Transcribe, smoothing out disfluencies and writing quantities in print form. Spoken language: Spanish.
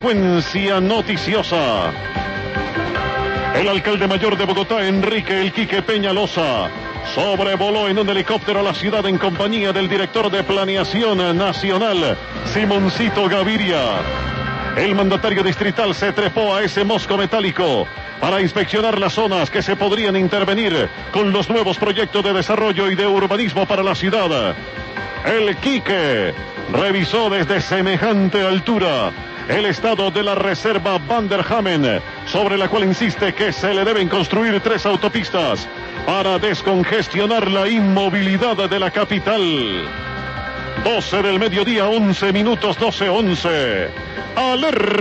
Frecuencia noticiosa. El alcalde mayor de Bogotá, Enrique El Quique Peñalosa, sobrevoló en un helicóptero a la ciudad en compañía del director de Planeación Nacional, Simoncito Gaviria. El mandatario distrital se trepó a ese mosco metálico para inspeccionar las zonas que se podrían intervenir con los nuevos proyectos de desarrollo y de urbanismo para la ciudad. El Quique revisó desde semejante altura el estado de la reserva Van der Hamen, sobre la cual insiste que se le deben construir 3 autopistas para descongestionar la inmovilidad de la capital. 12 del mediodía, 11 minutos, 12:11. Alerta.